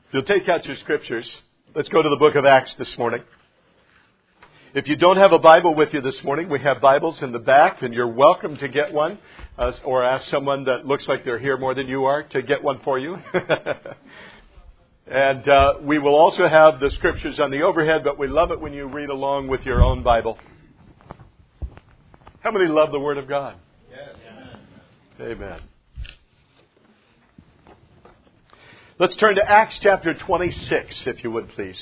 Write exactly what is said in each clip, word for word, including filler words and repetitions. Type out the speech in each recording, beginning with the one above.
If you'll take out your scriptures, let's go to the book of Acts this morning. If you don't have a Bible with you this morning, we have Bibles in the back, and you're welcome to get one, uh, or ask someone that looks like they're here more than you are to get one for you. And uh, we will also have the scriptures on the overhead, but we love it when you read along with your own Bible. How many love the Word of God? Yes. Amen. Let's turn to Acts chapter twenty-six, if you would, please.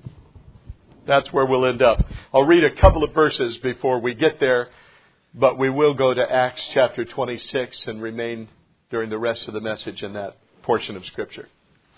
That's where we'll end up. I'll read a couple of verses before we get there, but we will go to Acts chapter twenty-six and remain during the rest of the message in that portion of Scripture.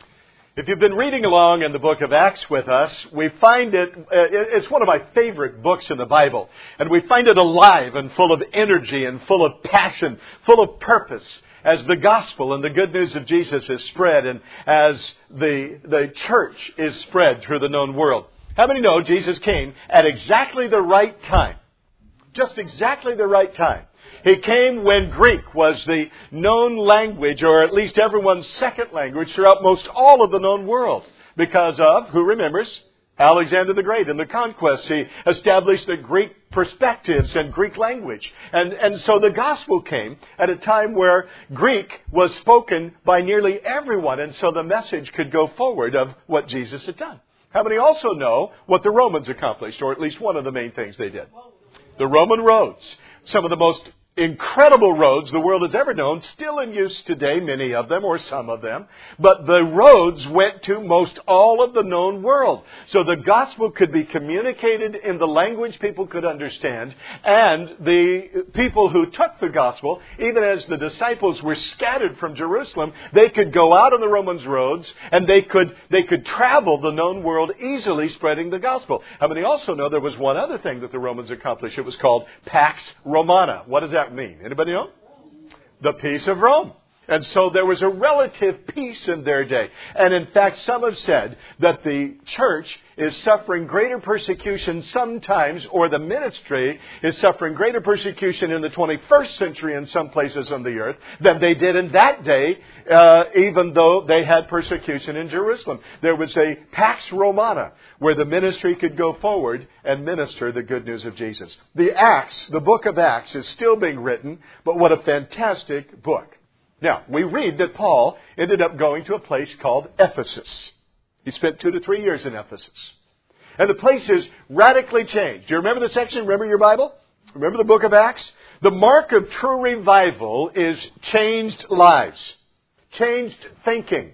If you've been reading along in the book of Acts with us, we find it, it's one of my favorite books in the Bible. And we find it alive and full of energy and full of passion, full of purpose, as the gospel and the good news of Jesus is spread and as the, the church is spread through the known world. How many know Jesus came at exactly the right time? Just exactly the right time. He came when Greek was the known language, or at least everyone's second language, throughout most all of the known world. Because of, who remembers, Alexander the Great and the conquest. He established the Greek perspectives and Greek language. And, and so the gospel came at a time where Greek was spoken by nearly everyone. And so the message could go forward of what Jesus had done. How many also know what the Romans accomplished, or at least one of the main things they did? The Roman roads. Some of the most incredible roads the world has ever known, still in use today, many of them, or some of them. But the roads went to most all of the known world. So the gospel could be communicated in the language people could understand. And the people who took the gospel, even as the disciples were scattered from Jerusalem, they could go out on the Romans roads and they could, they could travel the known world easily spreading the gospel. How many also know there was one other thing that the Romans accomplished? It was called Pax Romana. What does that mean? Anybody know? The peace of Rome. And so there was a relative peace in their day. And in fact, some have said that the church is suffering greater persecution sometimes, or the ministry is suffering greater persecution in the twenty-first century in some places on the earth than they did in that day, uh, even though they had persecution in Jerusalem. There was a Pax Romana where the ministry could go forward and minister the good news of Jesus. The Acts, the book of Acts, is still being written, but what a fantastic book. Now, we read that Paul ended up going to a place called Ephesus. He spent two to three years in Ephesus. And the place is radically changed. Do you remember the section? Remember your Bible? Remember the book of Acts? The mark of true revival is changed lives, changed thinking,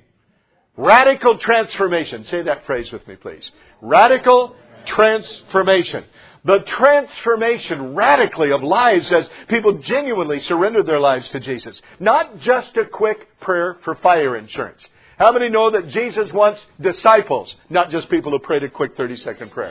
radical transformation. Say that phrase with me, please. Radical transformation. The transformation radically of lives as people genuinely surrendered their lives to Jesus. Not just a quick prayer for fire insurance. How many know that Jesus wants disciples, not just people who prayed a quick thirty-second prayer?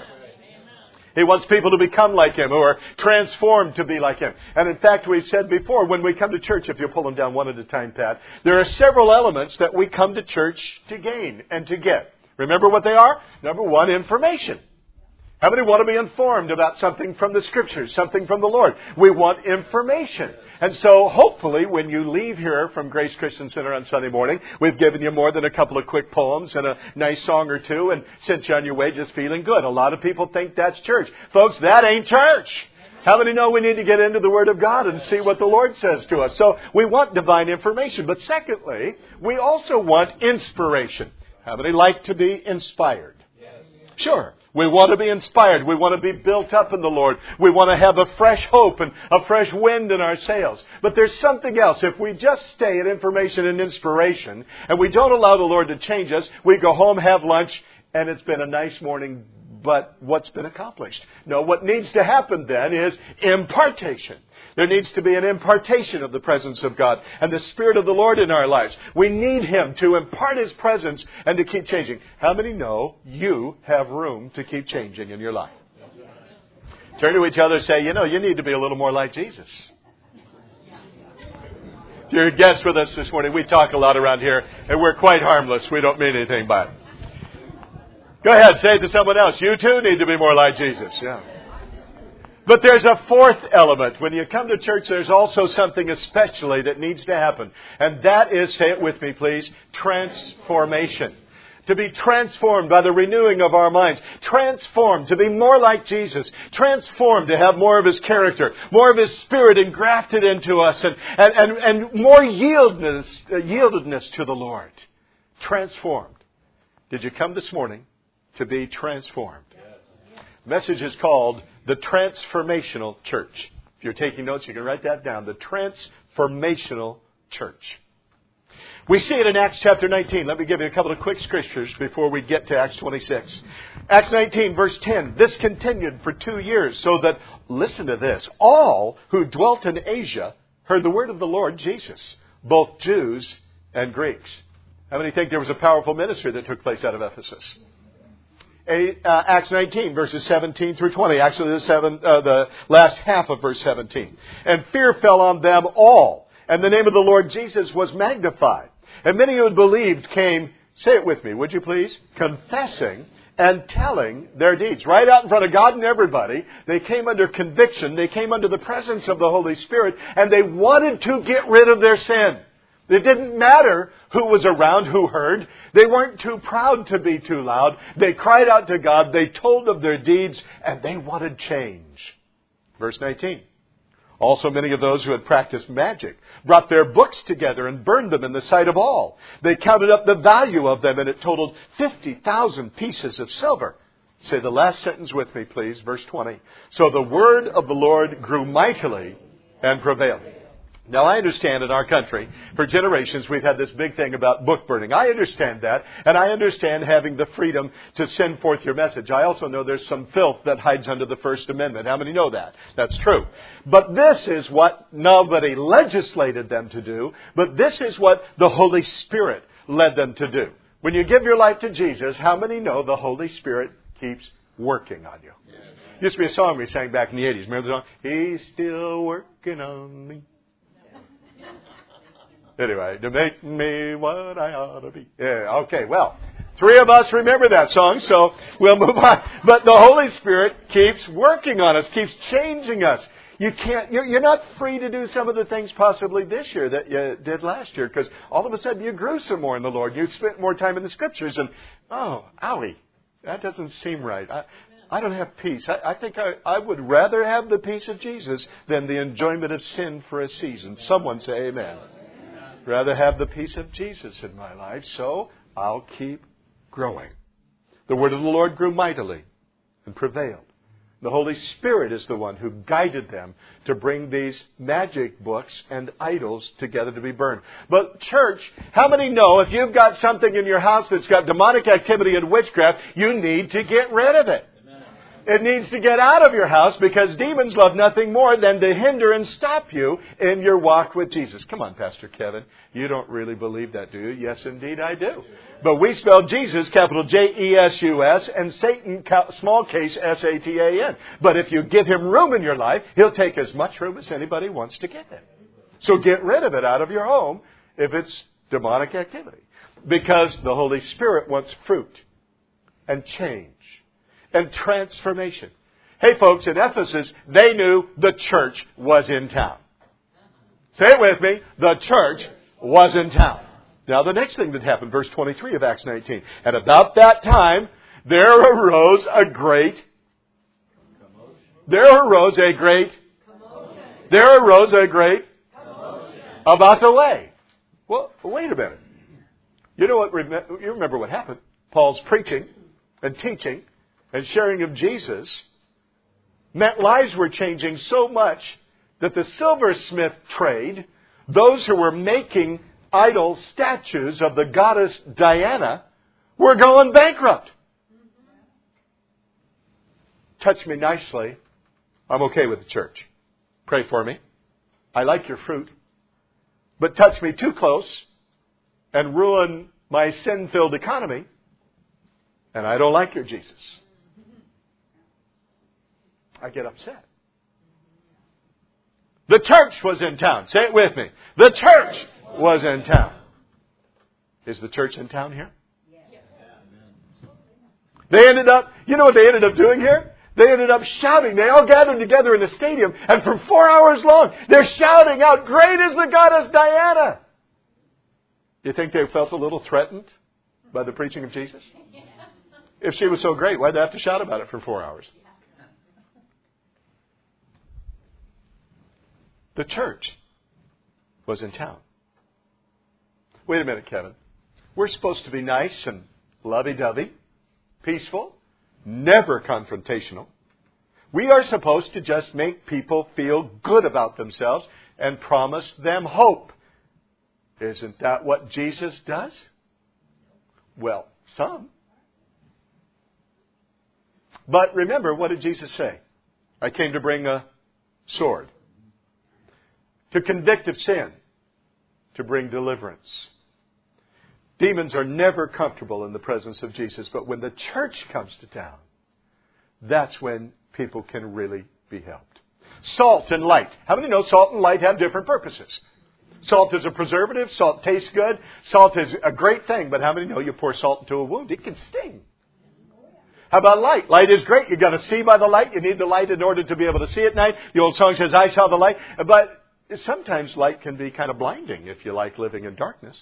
He wants people to become like Him, who are transformed to be like Him. And in fact, we've said before, when we come to church, if you'll pull them down one at a time, Pat, there are several elements that we come to church to gain and to get. Remember what they are? Number one, information. How many want to be informed about something from the Scriptures, something from the Lord? We want information. And so hopefully when you leave here from Grace Christian Center on Sunday morning, we've given you more than a couple of quick poems and a nice song or two and sent you on your way just feeling good. A lot of people think that's church. Folks, that ain't church. How many know we need to get into the Word of God and see what the Lord says to us? So we want divine information. But secondly, we also want inspiration. How many like to be inspired? Sure. We want to be inspired. We want to be built up in the Lord. We want to have a fresh hope and a fresh wind in our sails. But there's something else. If we just stay at information and inspiration and we don't allow the Lord to change us, we go home, have lunch, and it's been a nice morning, but what's been accomplished? No, what needs to happen then is impartation. There needs to be an impartation of the presence of God and the Spirit of the Lord in our lives. We need Him to impart His presence and to keep changing. How many know you have room to keep changing in your life? Turn to each other and say, you know, you need to be a little more like Jesus. If you're a guest with us this morning, we talk a lot around here, and we're quite harmless. We don't mean anything by it. Go ahead, say it to someone else. You too need to be more like Jesus. Yeah. But there's a fourth element. When you come to church, there's also something especially that needs to happen. And that is, say it with me please, transformation. to be transformed by the renewing of our minds. Transformed to be more like Jesus. Transformed to have more of His character, more of His Spirit engrafted into us, and, and, and, and more yieldedness, uh, yieldedness to the Lord. Transformed. Did you come this morning to be transformed? Yes. The message is called the Transformational Church. If you're taking notes, you can write that down. The Transformational Church. We see it in Acts chapter nineteen. Let me give you a couple of quick scriptures before we get to Acts twenty-six. Acts nineteen, verse ten. This continued for two years, so that, listen to this, all who dwelt in Asia heard the word of the Lord Jesus, both Jews and Greeks. How many think there was a powerful ministry that took place out of Ephesus? A, uh, Acts nineteen, verses seventeen through twenty. Actually, the, seven, uh, the last half of verse seventeen. And fear fell on them all, and the name of the Lord Jesus was magnified. And many who had believed came, say it with me, would you please? Confessing and telling their deeds. Right out in front of God and everybody, they came under conviction. They came under the presence of the Holy Spirit, and they wanted to get rid of their sin. It didn't matter who was around, who heard. They weren't too proud to be too loud. They cried out to God. They told of their deeds, and they wanted change. Verse nineteen. Also, many of those who had practiced magic brought their books together and burned them in the sight of all. They counted up the value of them, and it totaled fifty thousand pieces of silver. Say the last sentence with me, please. Verse twenty. So the word of the Lord grew mightily and prevailed. Now, I understand in our country, for generations, we've had this big thing about book burning. I understand that, and I understand having the freedom to send forth your message. I also know there's some filth that hides under the First Amendment. How many know that? That's true. But this is what nobody legislated them to do, but this is what the Holy Spirit led them to do. When you give your life to Jesus, how many know the Holy Spirit keeps working on you? Yes. Used to be a song we sang back in the eighties. Remember the song? He's still working on me. Anyway, to make me what I ought to be. Yeah, okay, well, three of us remember that song, so we'll move on. But the Holy Spirit keeps working on us, keeps changing us. You can't, you're, you're not free to do some of the things possibly this year that you did last year, because all of a sudden you grew some more in the Lord. You spent more time in the Scriptures, and, oh, owie, that doesn't seem right. I, I don't have peace. I, I think I, I would rather have the peace of Jesus than the enjoyment of sin for a season. Someone say amen. Rather have the peace of Jesus in my life, so I'll keep growing. The word of the Lord grew mightily and prevailed. The Holy Spirit is the one who guided them to bring these magic books and idols together to be burned. But church, how many know if you've got something in your house that's got demonic activity and witchcraft, you need to get rid of it? It needs to get out of your house, because demons love nothing more than to hinder and stop you in your walk with Jesus. Come on, Pastor Kevin. You don't really believe that, do you? Yes, indeed, I do. But we spell Jesus, capital J E S U S, and Satan, small case S A T A N. But if you give him room in your life, he'll take as much room as anybody wants to give him. So get rid of it out of your home if it's demonic activity. Because the Holy Spirit wants fruit and change and transformation. Hey folks, in Ephesus, they knew the church was in town. Say it with me. The church was in town. Now the next thing that happened, verse twenty-three of Acts nineteen. And about that time, there arose a great... There arose a great... There arose a great... About the way. Well, wait a minute. You know what? You remember what happened. Paul's preaching and teaching and sharing of Jesus meant lives were changing so much that the silversmith trade, those who were making idol statues of the goddess Diana, were going bankrupt. Touch me nicely. I'm okay with the church. Pray for me. I like your fruit. But touch me too close and ruin my sin-filled economy, and I don't like your Jesus. I get upset. The church was in town. Say it with me. The church was in town. Is the church in town here? Yes. They ended up, you know what they ended up doing here? They ended up shouting. They all gathered together in the stadium, and for four hours long, they're shouting out, "Great is the goddess Diana!" You think they felt a little threatened? by the preaching of Jesus? If she was so great, why'd they have to shout about it for four hours? The church was in town. Wait a minute, Kevin. We're supposed to be nice and lovey-dovey, peaceful, never confrontational. We are supposed to just make people feel good about themselves and promise them hope. Isn't that what Jesus does? Well, some. But remember, what did Jesus say? I came to bring a sword. To convict of sin. To bring deliverance. Demons are never comfortable in the presence of Jesus. But when the church comes to town, that's when people can really be helped. Salt and light. How many know salt and light have different purposes? Salt is a preservative. Salt tastes good. Salt is a great thing. But how many know you pour salt into a wound, it can sting? How about light? Light is great. You've got to see by the light. You need the light in order to be able to see at night. The old song says, I saw the light. But sometimes light can be kind of blinding if you like living in darkness.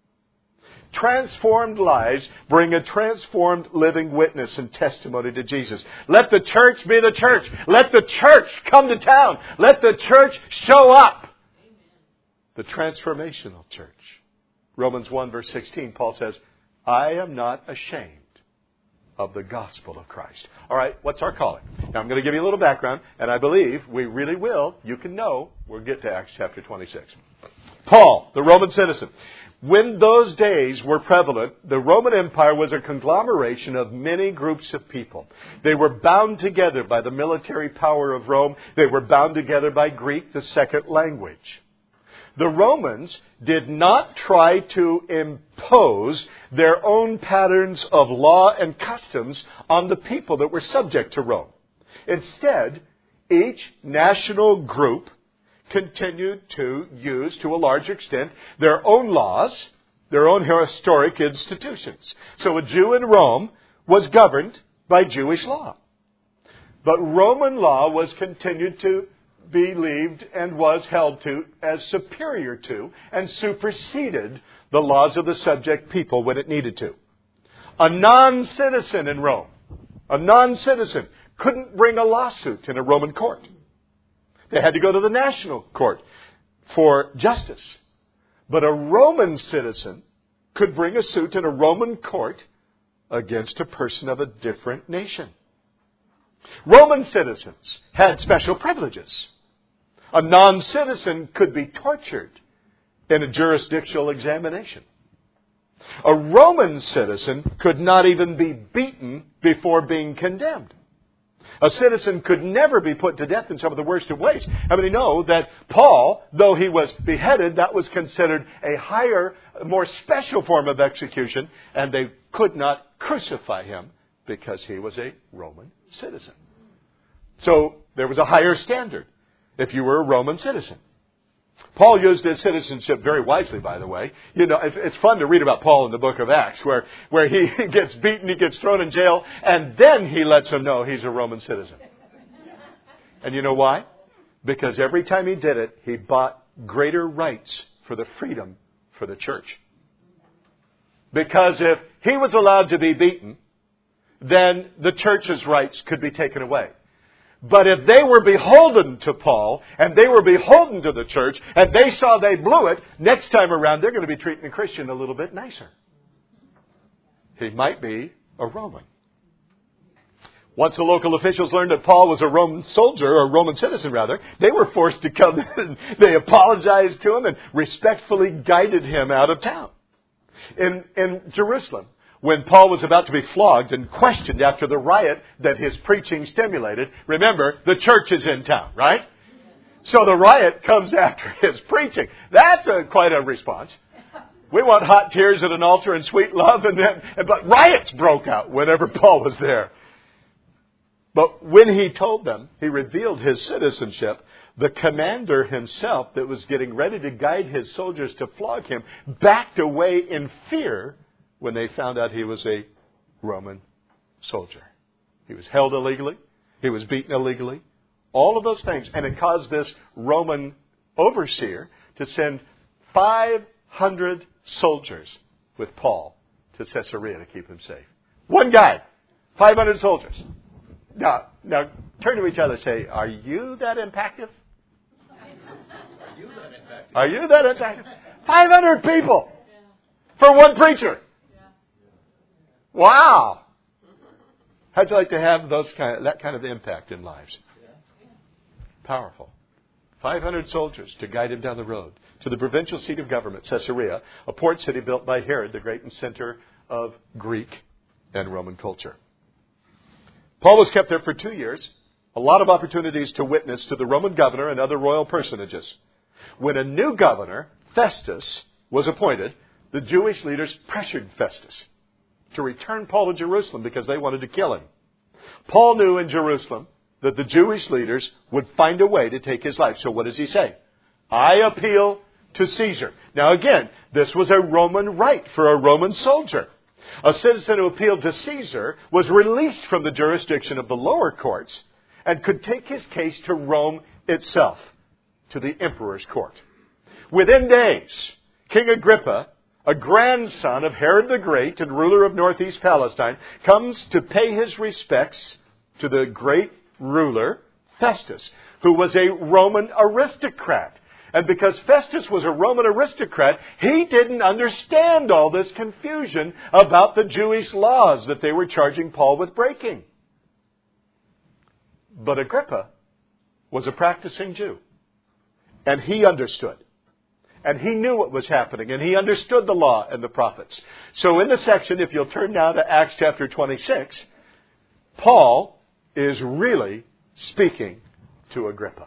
Transformed lives bring a transformed living witness and testimony to Jesus. Let the church be the church. Let the church come to town. Let the church show up. The transformational church. Romans one verse sixteen, Paul says, I am not ashamed of the gospel of Christ. All right, what's our calling? Now I'm going to give you a little background, and I believe we really will. You can know. We'll get to Acts chapter twenty-six. Paul, the Roman citizen. When those days were prevalent, the Roman Empire was a conglomeration of many groups of people. They were bound together by the military power of Rome. They were bound together by Greek, the second language. The Romans did not try to impose their own patterns of law and customs on the people that were subject to Rome. Instead, each national group continued to use, to a large extent, their own laws, their own historic institutions. So a Jew in Rome was governed by Jewish law. But Roman law was continued to believed and was held to as superior to and superseded the laws of the subject people when it needed to. A non-citizen in Rome, a non-citizen, couldn't bring a lawsuit in a Roman court. They had to go to the national court for justice. But a Roman citizen could bring a suit in a Roman court against a person of a different nation. Roman citizens had special privileges. A non-citizen could be tortured in a jurisdictional examination. A Roman citizen could not even be beaten before being condemned. A citizen could never be put to death in some of the worst of ways. How many know that Paul, though he was beheaded, that was considered a higher, more special form of execution, and they could not crucify him because he was a Roman citizen. So there was a higher standard if you were a Roman citizen. Paul used his citizenship very wisely, by the way. You know, it's, it's fun to read about Paul in the book of Acts, where, where he gets beaten, he gets thrown in jail, and then he lets them know he's a Roman citizen. And you know why? Because every time he did it, he bought greater rights for the freedom for the church. Because if he was allowed to be beaten, then the church's rights could be taken away. But if they were beholden to Paul, and they were beholden to the church, and they saw they blew it, next time around they're going to be treating the Christian a little bit nicer. He might be a Roman. Once the local officials learned that Paul was a Roman soldier, or a Roman citizen rather, they were forced to come in. They apologized to him and respectfully guided him out of town. In, in Jerusalem, when Paul was about to be flogged and questioned after the riot that his preaching stimulated, remember, the church is in town, right? So the riot comes after his preaching. That's a, quite a response. We want hot tears at an altar and sweet love, and then, but riots broke out whenever Paul was there. But when he told them, he revealed his citizenship, the commander himself that was getting ready to guide his soldiers to flog him backed away in fear when they found out he was a Roman soldier. He was held illegally. He was beaten illegally. All of those things. And it caused this Roman overseer to send five hundred soldiers with Paul to Caesarea to keep him safe. One guy, five hundred soldiers. Now, now turn to each other and say, are you that impactful? Are you that impactful? Are you that impactful? five hundred people for one preacher. Wow. How'd you like to have those kind of, that kind of impact in lives? Powerful. five hundred soldiers to guide him down the road to the provincial seat of government, Caesarea, a port city built by Herod the Great and center of Greek and Roman culture. Paul was kept there for two years, a lot of opportunities to witness to the Roman governor and other royal personages. When a new governor, Festus, was appointed, the Jewish leaders pressured Festus to return Paul to Jerusalem because they wanted to kill him. Paul knew in Jerusalem that the Jewish leaders would find a way to take his life. So what does he say? I appeal to Caesar. Now again, this was a Roman right for a Roman soldier. A citizen who appealed to Caesar was released from the jurisdiction of the lower courts and could take his case to Rome itself, to the emperor's court. Within days, King Agrippa, a grandson of Herod the Great and ruler of northeast Palestine, comes to pay his respects to the great ruler, Festus, who was a Roman aristocrat. And because Festus was a Roman aristocrat, he didn't understand all this confusion about the Jewish laws that they were charging Paul with breaking. But Agrippa was a practicing Jew. And he understood. And he knew what was happening. And he understood the law and the prophets. So in the section, if you'll turn now to Acts chapter twenty-six, Paul is really speaking to Agrippa.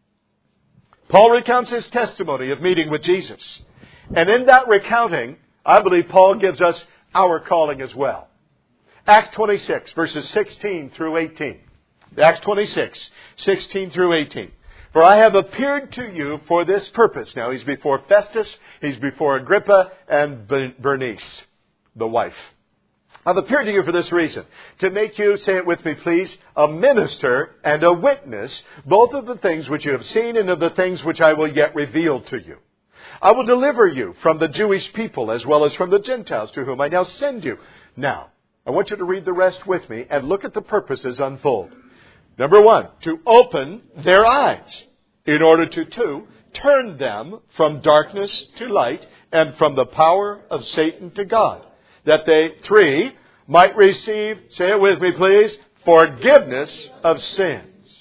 Paul recounts his testimony of meeting with Jesus. And in that recounting, I believe Paul gives us our calling as well. Acts twenty-six, verses sixteen through eighteen. Acts twenty-six, sixteen through eighteen. For I have appeared to you for this purpose. Now he's before Festus, he's before Agrippa and Bernice, the wife. I've appeared to you for this reason, to make you, say it with me please, a minister and a witness, both of the things which you have seen and of the things which I will yet reveal to you. I will deliver you from the Jewish people as well as from the Gentiles to whom I now send you. Now, I want you to read the rest with me and look at the purposes unfold. Number one, to open their eyes in order to, two, turn them from darkness to light and from the power of Satan to God. That they, three, might receive, say it with me please, forgiveness of sins.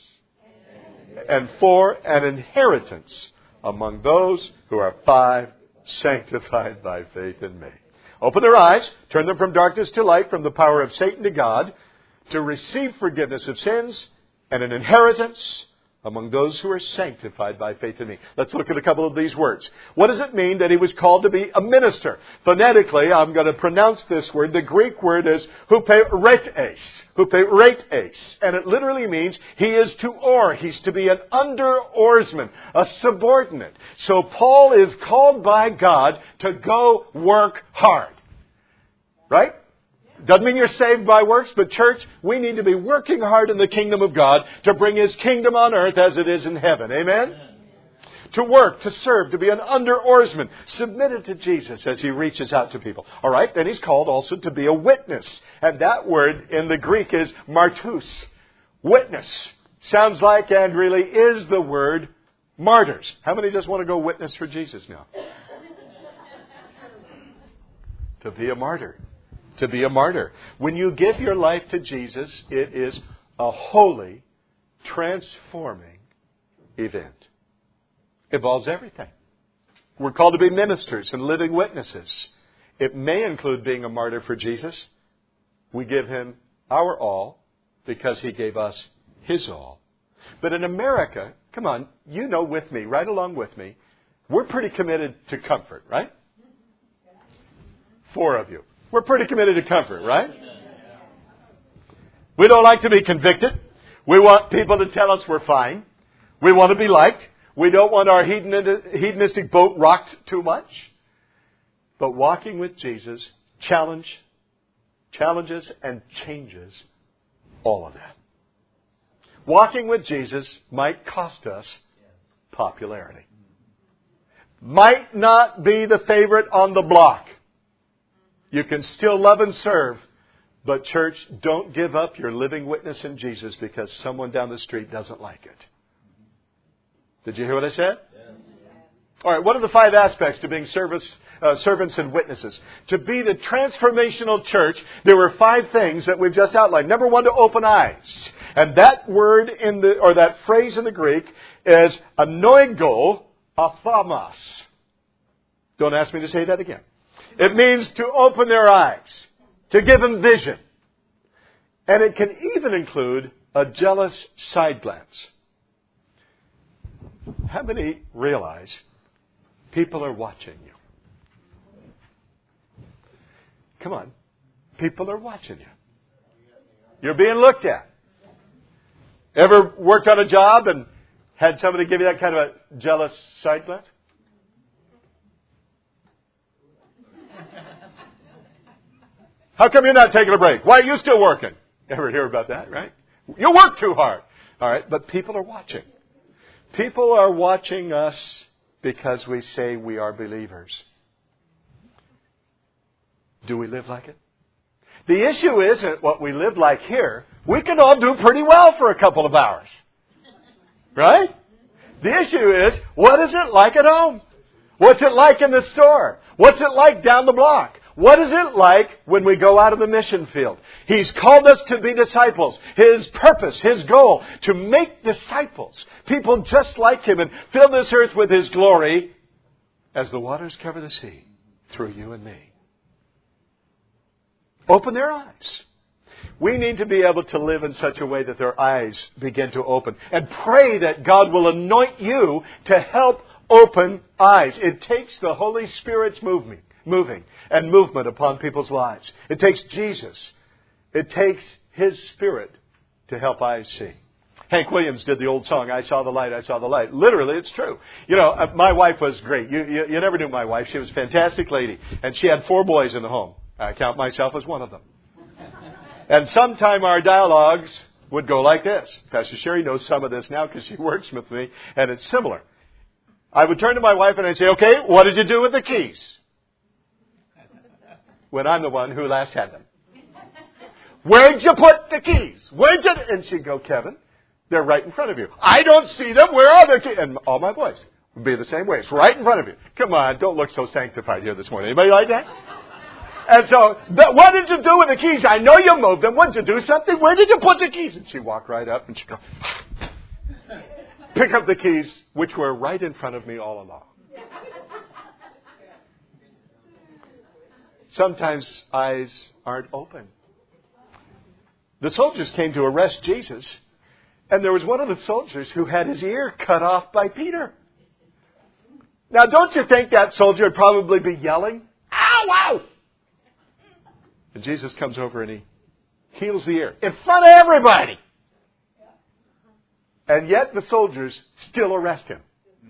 And four, an inheritance among those who are five, sanctified by faith in me. Open their eyes, turn them from darkness to light, from the power of Satan to God, to receive forgiveness of sins and an inheritance among those who are sanctified by faith in me. Let's look at a couple of these words. What does it mean that he was called to be a minister? Phonetically, I'm going to pronounce this word. The Greek word is huperetes. Huperetes. And it literally means he is to oar. He's to be an under-oarsman, a subordinate. So Paul is called by God to go work hard. Right? Doesn't mean you're saved by works, but church, we need to be working hard in the kingdom of God to bring His kingdom on earth as it is in heaven. Amen? Amen. To work, to serve, to be an under-oarsman, submitted to Jesus as He reaches out to people. All right, then He's called also to be a witness. And that word in the Greek is martus. Witness. Sounds like and really is the word martyrs. How many just want to go witness for Jesus now? To be a martyr. To be a martyr. When you give your life to Jesus, it is a holy, transforming event. It involves everything. We're called to be ministers and living witnesses. It may include being a martyr for Jesus. We give Him our all because He gave us His all. But in America, come on, you know with me, right along with me, we're pretty committed to comfort, right? Four of you. We're pretty committed to comfort, right? We don't like to be convicted. We want people to tell us we're fine. We want to be liked. We don't want our hedonistic boat rocked too much. But walking with Jesus challenge, challenges and changes all of that. Walking with Jesus might cost us popularity. Might not be the favorite on the block. You can still love and serve. But church, don't give up your living witness in Jesus because someone down the street doesn't like it. Did you hear what I said? Yes. All right, what are the five aspects to being service, uh, servants and witnesses? To be the transformational church, there were five things that we've just outlined. Number one, to open eyes. And that word in the, or that phrase in the Greek is anoigo aphamos. Don't ask me to say that again. It means to open their eyes, to give them vision. And it can even include a jealous side glance. How many realize people are watching you? Come on. People are watching you. You're being looked at. Ever worked on a job and had somebody give you that kind of a jealous side glance? How come you're not taking a break? Why are you still working? Ever hear about that, right? You work too hard. All right, but people are watching. People are watching us because we say we are believers. Do we live like it? The issue isn't what we live like here. We can all do pretty well for a couple of hours. Right? The issue is, what is it like at home? What's it like in the store? What's it like down the block? What is it like when we go out of the mission field? He's called us to be disciples. His purpose, His goal, to make disciples. People just like Him and fill this earth with His glory as the waters cover the sea through you and me. Open their eyes. We need to be able to live in such a way that their eyes begin to open. And pray that God will anoint you to help open eyes. It takes the Holy Spirit's movement. Moving and movement upon people's lives. It takes Jesus. It takes His Spirit to help eyes see. Hank Williams did the old song, I saw the light, I saw the light. Literally, it's true. You know, my wife was great. You, you, you never knew my wife. She was a fantastic lady. And she had four boys in the home. I count myself as one of them. And sometime our dialogues would go like this. Pastor Sherry knows some of this now because she works with me. And it's similar. I would turn to my wife and I'd say, okay, what did you do with the keys? When I'm the one who last had them. Where'd you put the keys? Where'd you... And she'd go, Kevin, they're right in front of you. I don't see them. Where are the keys? And all my boys would be the same way. It's right in front of you. Come on, don't look so sanctified here this morning. Anybody like that? And so, but what did you do with the keys? I know you moved them. What did you do something? Where did you put the keys? And she'd walk right up and she'd go, pick up the keys, which were right in front of me all along. Sometimes eyes aren't open. The soldiers came to arrest Jesus, and there was one of the soldiers who had his ear cut off by Peter. Now, don't you think that soldier would probably be yelling, ow, ow! And Jesus comes over and he heals the ear in front of everybody. And yet the soldiers still arrest him.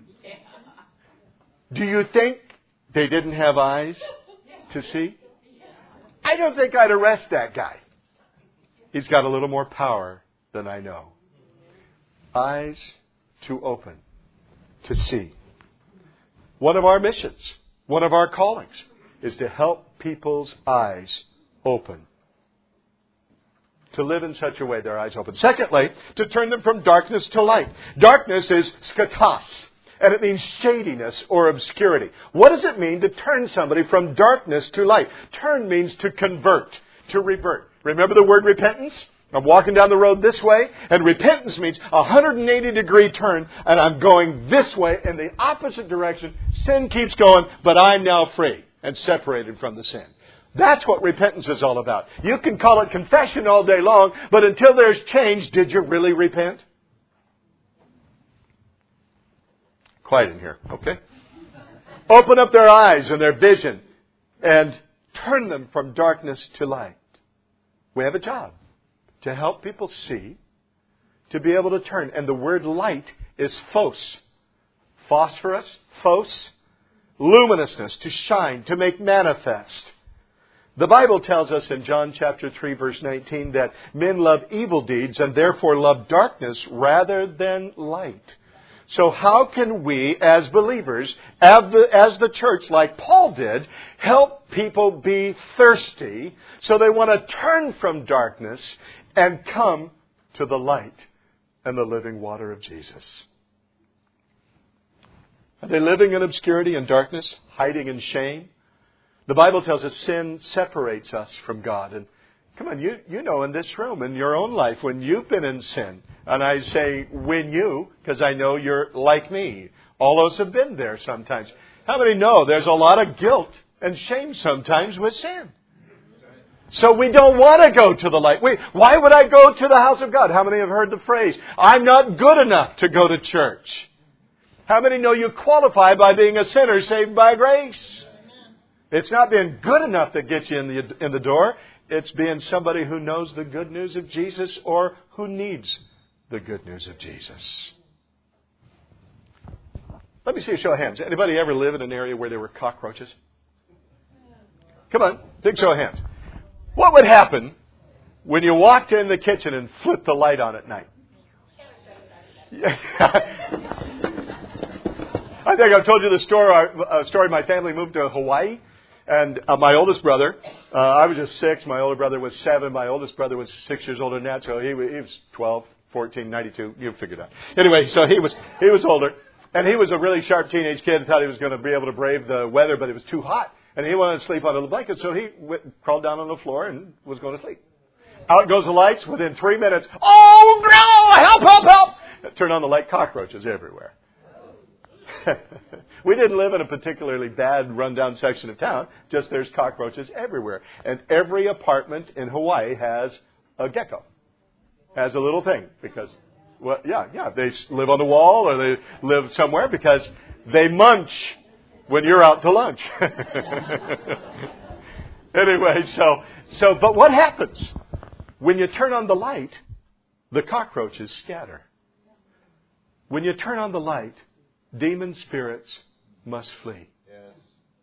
Do you think they didn't have eyes to see? I don't think I'd arrest that guy. He's got a little more power than I know. Eyes to open, to see. One of our missions, one of our callings, is to help people's eyes open. To live in such a way their eyes open. Secondly, to turn them from darkness to light. Darkness is skatos. And it means shadiness or obscurity. What does it mean to turn somebody from darkness to light? Turn means to convert, to revert. Remember the word repentance? I'm walking down the road this way, and repentance means a one hundred eighty degree turn, and I'm going this way in the opposite direction. Sin keeps going, but I'm now free and separated from the sin. That's what repentance is all about. You can call it confession all day long, but until there's change, did you really repent? Quiet in here, okay? Open up their eyes and their vision and turn them from darkness to light. We have a job to help people see, to be able to turn. And the word light is phos. Phosphorus, phos, luminousness, to shine, to make manifest. The Bible tells us in John chapter three, verse nineteen, that men love evil deeds and therefore love darkness rather than light. So how can we, as believers, as the, as the church, like Paul did, help people be thirsty so they want to turn from darkness and come to the light and the living water of Jesus? Are they living in obscurity and darkness, hiding in shame? The Bible tells us sin separates us from God. And come on, you, you know in this room, in your own life, when you've been in sin, and I say when you, because I know you're like me. All of us have been there sometimes. How many know there's a lot of guilt and shame sometimes with sin? So we don't want to go to the light. We, why would I go to the house of God? How many have heard the phrase, I'm not good enough to go to church? How many know you qualify by being a sinner saved by grace? It's not being good enough that gets you in the, in the door. It's being somebody who knows the good news of Jesus or who needs the good news of Jesus. Let me see a show of hands. Anybody ever live in an area where there were cockroaches? Come on, big show of hands. What would happen when you walked in the kitchen and flipped the light on at night? I think I've told you the story. Uh, story. My family moved to Hawaii. And uh, my oldest brother, uh, I was just six. My older brother was seven. My oldest brother was six years older than that. So he was, he was twelve, fourteen, ninety-two. You figured out. Anyway, so he was he was older. And he was a really sharp teenage kid. Thought he was going to be able to brave the weather, but it was too hot. And he wanted to sleep under the blanket. So he went, crawled down on the floor and was going to sleep. Out goes the lights. Within three minutes, oh, no, help, help, help. Turn on the light, cockroaches everywhere. We didn't live in a particularly bad, rundown section of town. Just there's cockroaches everywhere. And every apartment in Hawaii has a gecko. Has a little thing. Because, well, yeah, yeah, they live on the wall or they live somewhere because they munch when you're out to lunch. Anyway, so, so, but what happens? When you turn on the light, the cockroaches scatter. When you turn on the light, demon spirits must flee. Yes.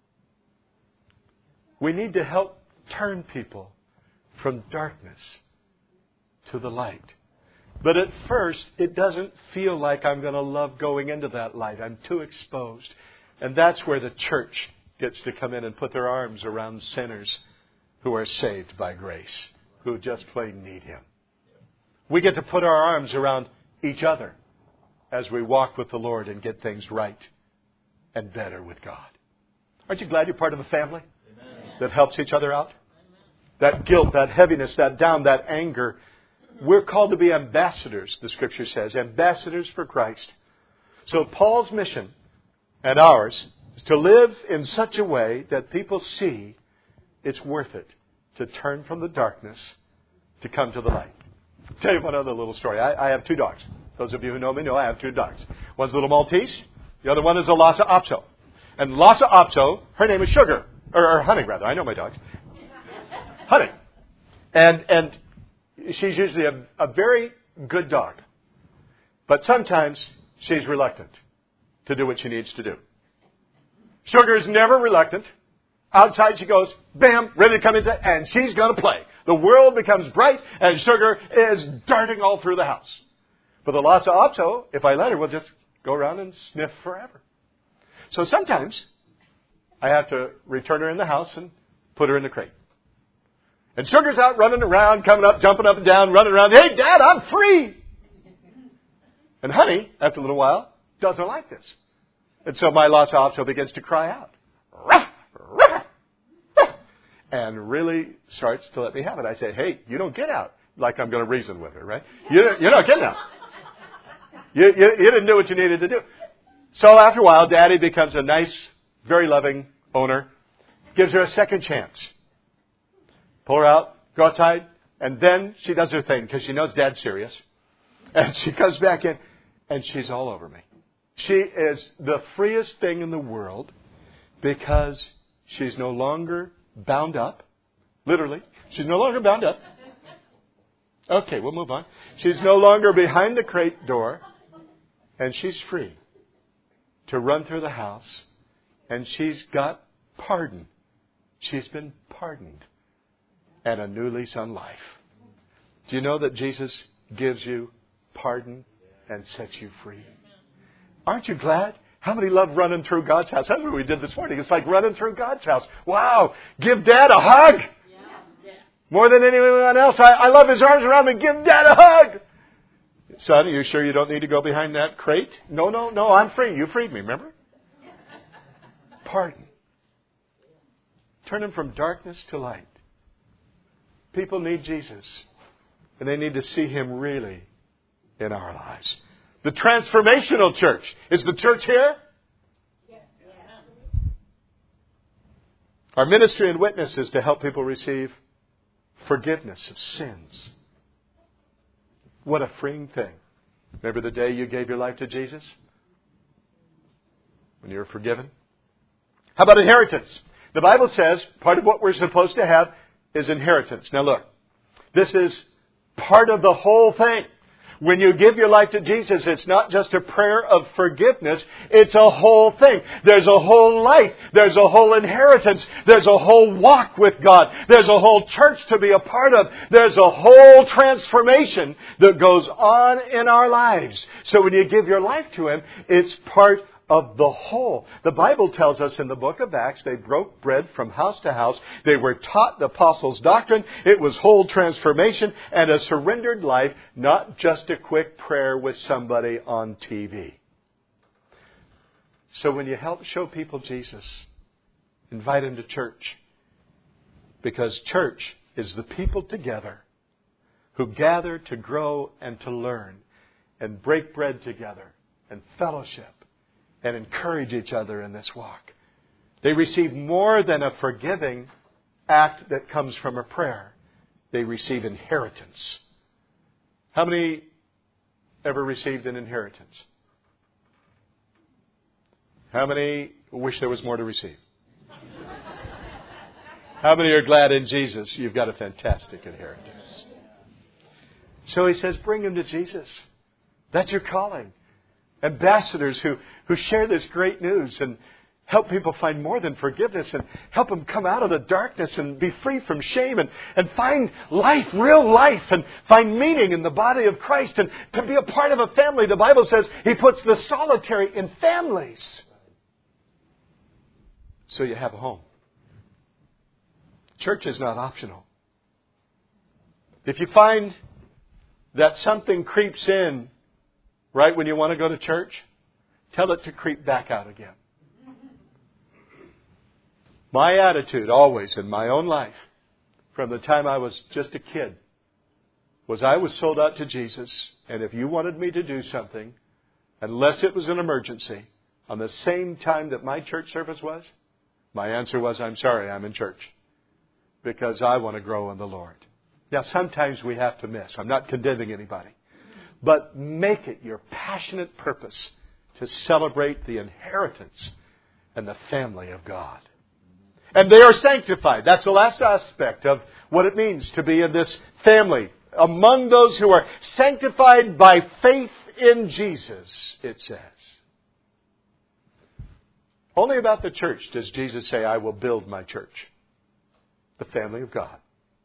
We need to help turn people from darkness to the light. But at first, it doesn't feel like I'm going to love going into that light. I'm too exposed. And that's where the church gets to come in and put their arms around sinners who are saved by grace, who just plain need Him. We get to put our arms around each other as we walk with the Lord and get things right and better with God. Aren't you glad you're part of a family Amen. That helps each other out? Amen. That guilt, that heaviness, that down, that anger. We're called to be ambassadors, the Scripture says, ambassadors for Christ. So Paul's mission and ours is to live in such a way that people see it's worth it to turn from the darkness to come to the light. I'll tell you one other little story. I, I have two dogs. Those of you who know me know I have two dogs. One's a little Maltese. The other one is a Lhasa Apso. And Lhasa Apso, her name is Sugar. Or, or Honey, rather. I know my dogs. Honey. And and she's usually a, a very good dog. But sometimes she's reluctant to do what she needs to do. Sugar is never reluctant. Outside she goes, bam, ready to come inside, and she's going to play. The world becomes bright, and Sugar is darting all through the house. But the Lhasa Apso, if I let her, will just go around and sniff forever. So sometimes I have to return her in the house and put her in the crate. And Sugar's out running around, coming up, jumping up and down, running around. Hey, Dad, I'm free. And Honey, after a little while, doesn't like this. And so my Lhasa Apso begins to cry out. Ruff, ruff, ruff, and really starts to let me have it. I say, hey, you don't get out. Like I'm going to reason with her, right? You, you're not getting out. You, you, you didn't do what you needed to do. So after a while, Daddy becomes a nice, very loving owner. Gives her a second chance. Pull her out, go outside, and then she does her thing because she knows Dad's serious. And she comes back in, and she's all over me. She is the freest thing in the world because she's no longer bound up. Literally. She's no longer bound up. Okay, we'll move on. She's no longer behind the crate door. And she's free to run through the house. And she's got pardon. She's been pardoned. And a new lease on life. Do you know that Jesus gives you pardon and sets you free? Aren't you glad? How many love running through God's house? That's what we did this morning. It's like running through God's house. Wow. Give Dad a hug. More than anyone else. I, I love his arms around me. Give Dad a hug. Son, are you sure you don't need to go behind that crate? No, no, no. I'm free. You freed me, remember? Pardon. Turning from darkness to light. People need Jesus. And they need to see Him really in our lives. The transformational church. Is the church here? Yes. Our ministry and witness is to help people receive forgiveness of sins. What a freeing thing. Remember the day you gave your life to Jesus? When you were forgiven? How about inheritance? The Bible says part of what we're supposed to have is inheritance. Now look, this is part of the whole thing. When you give your life to Jesus, it's not just a prayer of forgiveness. It's a whole thing. There's a whole life. There's a whole inheritance. There's a whole walk with God. There's a whole church to be a part of. There's a whole transformation that goes on in our lives. So when you give your life to Him, it's part of the whole. The Bible tells us in the book of Acts, they broke bread from house to house. They were taught the apostles' doctrine. It was whole transformation and a surrendered life, not just a quick prayer with somebody on T V. So when you help show people Jesus, invite them to church. Because church is the people together who gather to grow and to learn and break bread together and fellowship and encourage each other in this walk. They receive more than a forgiving act that comes from a prayer. They receive inheritance. How many ever received an inheritance? How many wish there was more to receive? How many are glad in Jesus you've got a fantastic inheritance? So He says, bring them to Jesus. That's your calling. Ambassadors who, who share this great news and help people find more than forgiveness and help them come out of the darkness and be free from shame and, and find life, real life, and find meaning in the body of Christ and to be a part of a family. The Bible says He puts the solitary in families. So you have a home. Church is not optional. If you find that something creeps in right when you want to go to church, tell it to creep back out again. My attitude always in my own life, from the time I was just a kid, was I was sold out to Jesus, and if you wanted me to do something, unless it was an emergency, on the same time that my church service was, my answer was, I'm sorry, I'm in church, because I want to grow in the Lord. Now, sometimes we have to miss. I'm not condemning anybody. But make it your passionate purpose to celebrate the inheritance and the family of God. And they are sanctified. That's the last aspect of what it means to be in this family. Among those who are sanctified by faith in Jesus, it says. Only about the church does Jesus say, I will build my church. The family of God.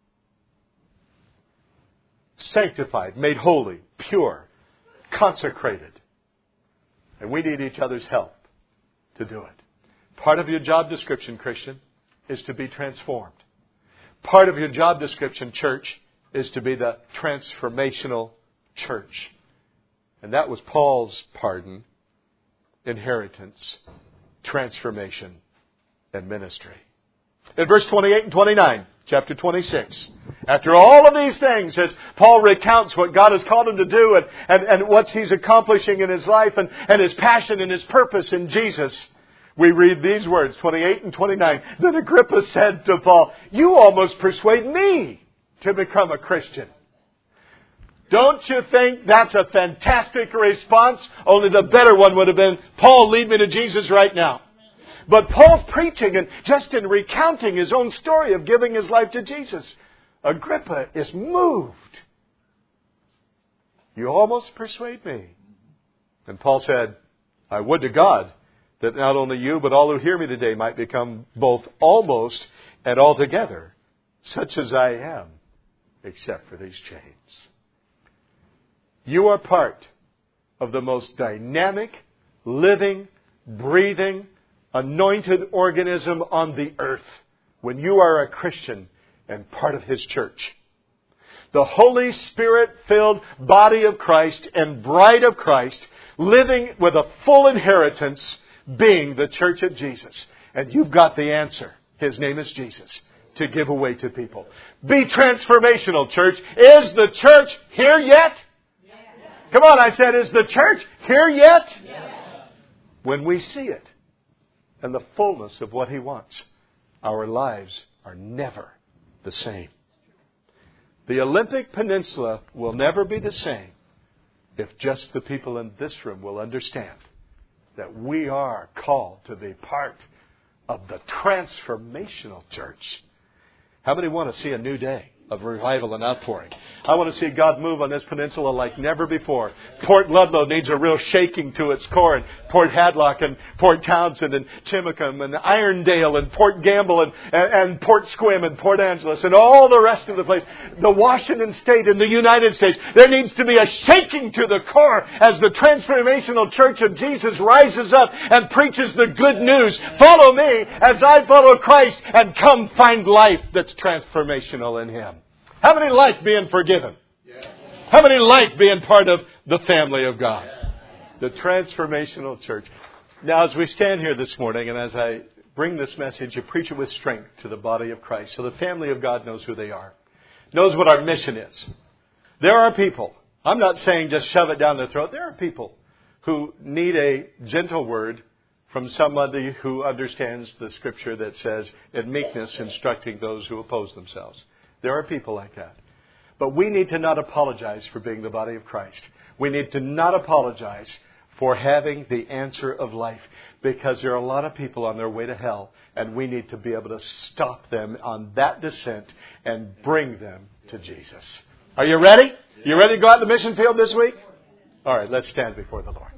Sanctified, made holy, pure, consecrated. And we need each other's help to do it. Part of your job description, Christian, is to be transformed. Part of your job description, church, is to be the transformational church. And that was Paul's pardon, inheritance, transformation, and ministry. In verse twenty-eight and twenty-nine, chapter twenty-six, after all of these things, as Paul recounts what God has called him to do and, and, and what he's accomplishing in his life and, and his passion and his purpose in Jesus, we read these words, twenty-eight and twenty-nine. Then Agrippa said to Paul, you almost persuade me to become a Christian. Don't you think that's a fantastic response? Only the better one would have been, Paul, lead me to Jesus right now. But Paul's preaching and just in recounting his own story of giving his life to Jesus, Agrippa is moved. You almost persuade me. And Paul said, I would to God that not only you, but all who hear me today might become both almost and altogether such as I am, except for these chains. You are part of the most dynamic, living, breathing, anointed organism on the earth when you are a Christian and part of His church. The Holy Spirit-filled body of Christ and bride of Christ, living with a full inheritance, being the church of Jesus. And you've got the answer. His name is Jesus, to give away to people. Be transformational, church. Is the church here yet? Yes. Come on, I said, is the church here yet? Yes. When we see it and the fullness of what He wants, our lives are never the same. The Olympic Peninsula will never be the same if just the people in this room will understand that we are called to be part of the transformational church. How many want to see a new day of revival and outpouring? I want to see God move on this peninsula like never before. Port Ludlow needs a real shaking to its core, and Port Hadlock and Port Townsend and Chimacum and Irondale and Port Gamble and, and, and Port Squim and Port Angeles and all the rest of the place. The Washington State and the United States. There needs to be a shaking to the core as the transformational church of Jesus rises up and preaches the good news. Follow me as I follow Christ and come find life that's transformational in Him. How many like being forgiven? Yes. How many like being part of the family of God? Yes. The transformational church. Now, as we stand here this morning and as I bring this message, you preach it with strength to the body of Christ. So the family of God knows who they are. Knows what our mission is. There are people. I'm not saying just shove it down their throat. There are people who need a gentle word from somebody who understands the Scripture that says, in meekness, instructing those who oppose themselves. There are people like that. But we need to not apologize for being the body of Christ. We need to not apologize for having the answer of life, because there are a lot of people on their way to hell, and we need to be able to stop them on that descent and bring them to Jesus. Are you ready? You ready to go out in the mission field this week? All right, let's stand before the Lord.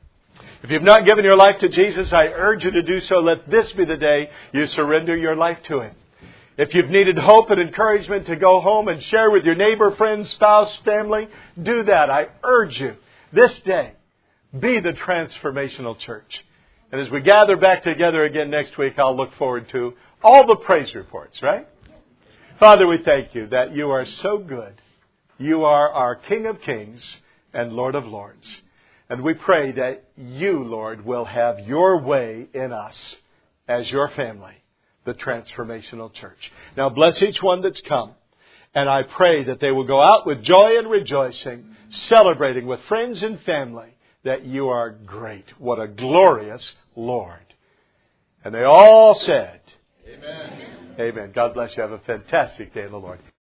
If you've not given your life to Jesus, I urge you to do so. Let this be the day you surrender your life to Him. If you've needed hope and encouragement to go home and share with your neighbor, friend, spouse, family, do that. I urge you this day, be the transformational church. And as we gather back together again next week, I'll look forward to all the praise reports, right? Father, we thank you that you are so good. You are our King of Kings and Lord of Lords. And we pray that you, Lord, will have your way in us as your family, the transformational church. Now bless each one that's come. And I pray that they will go out with joy and rejoicing, celebrating with friends and family that you are great. What a glorious Lord. And they all said, Amen. Amen. God bless you. Have a fantastic day in the Lord.